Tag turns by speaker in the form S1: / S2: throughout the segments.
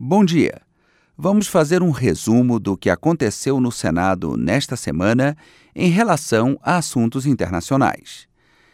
S1: Bom dia. Vamos fazer um resumo do que aconteceu no Senado nesta semana em relação a assuntos internacionais.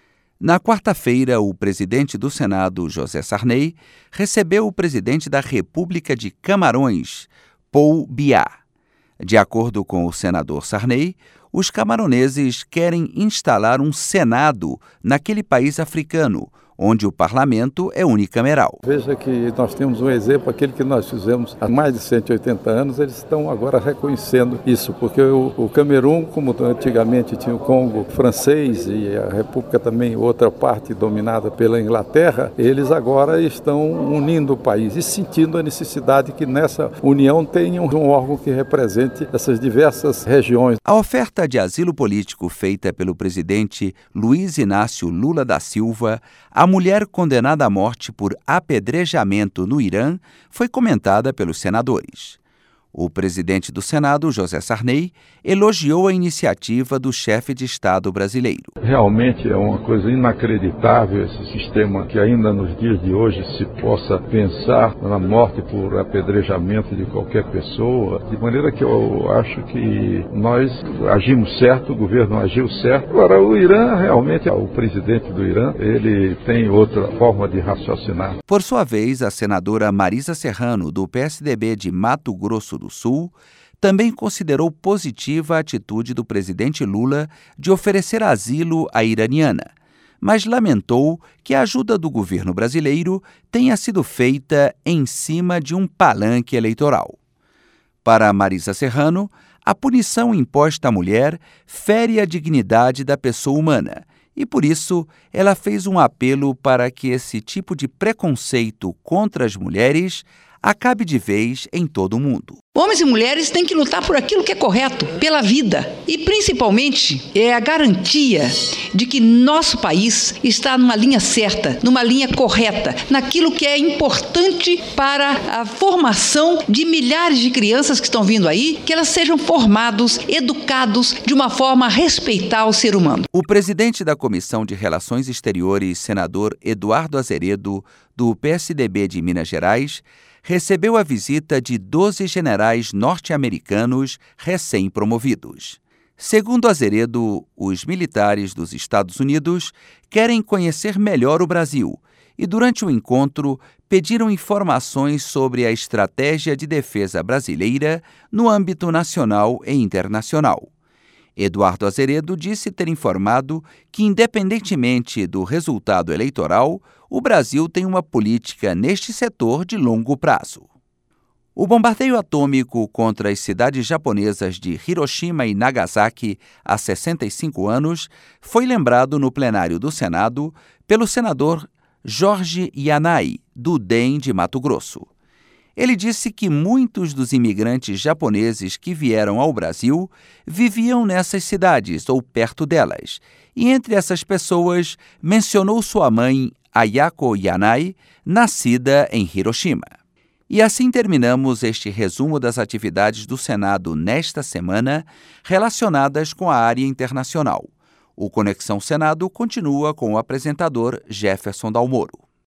S1: Na quarta-feira, o presidente do Senado, José Sarney, recebeu o presidente da República de Camarões, Paul Biya. De acordo com o senador Sarney, os camaroneses querem instalar um Senado naquele país africano, onde o parlamento é unicameral.
S2: Veja que nós temos um exemplo, aquele que nós fizemos há mais de 180 anos, eles estão agora reconhecendo isso, porque o Camerun, como antigamente tinha o Congo francês e a República também, outra parte dominada pela Inglaterra, eles agora estão unindo o país e sentindo a necessidade que nessa união tenha um órgão que represente essas diversas regiões.
S1: A oferta de asilo político feita pelo presidente Luiz Inácio Lula da Silva, a mulher condenada à morte por apedrejamento no Irã, foi comentada pelos senadores. O presidente do Senado, José Sarney, elogiou a iniciativa do chefe de Estado brasileiro.
S3: Realmente é uma coisa inacreditável esse sistema que ainda nos dias de hoje se possa pensar na morte por apedrejamento de qualquer pessoa, de maneira que eu acho que nós agimos certo, o governo agiu certo. Agora, o Irã, realmente, o presidente do Irã, ele tem outra forma de raciocinar.
S1: Por sua vez, a senadora Marisa Serrano, do PSDB de Mato Grosso do Sul, também considerou positiva a atitude do presidente Lula de oferecer asilo à iraniana, mas lamentou que a ajuda do governo brasileiro tenha sido feita em cima de um palanque eleitoral. Para Marisa Serrano, a punição imposta à mulher fere a dignidade da pessoa humana e, por isso, ela fez um apelo para que esse tipo de preconceito contra as mulheres acabe de vez em todo o mundo.
S4: Homens e mulheres têm que lutar por aquilo que é correto, pela vida. E, principalmente, é a garantia de que nosso país está numa linha certa, numa linha correta, naquilo que é importante para a formação de milhares de crianças que estão vindo aí, que elas sejam formados, educados de uma forma a respeitar o ser humano.
S1: O presidente da Comissão de Relações Exteriores, senador Eduardo Azeredo, do PSDB de Minas Gerais, recebeu a visita de 12 generais norte-americanos recém-promovidos. Segundo Azeredo, os militares dos Estados Unidos querem conhecer melhor o Brasil e, durante o encontro, pediram informações sobre a estratégia de defesa brasileira no âmbito nacional e internacional. Eduardo Azeredo disse ter informado que, independentemente do resultado eleitoral, o Brasil tem uma política neste setor de longo prazo. O bombardeio atômico contra as cidades japonesas de Hiroshima e Nagasaki há 65 anos foi lembrado no plenário do Senado pelo senador Jorge Yanai, do DEM de Mato Grosso. Ele disse que muitos dos imigrantes japoneses que vieram ao Brasil viviam nessas cidades ou perto delas, e entre essas pessoas mencionou sua mãe, Ayako Yanai, nascida em Hiroshima. E assim terminamos este resumo das atividades do Senado nesta semana relacionadas com a área internacional. O Conexão Senado continua com o apresentador Jefferson Dalmoro.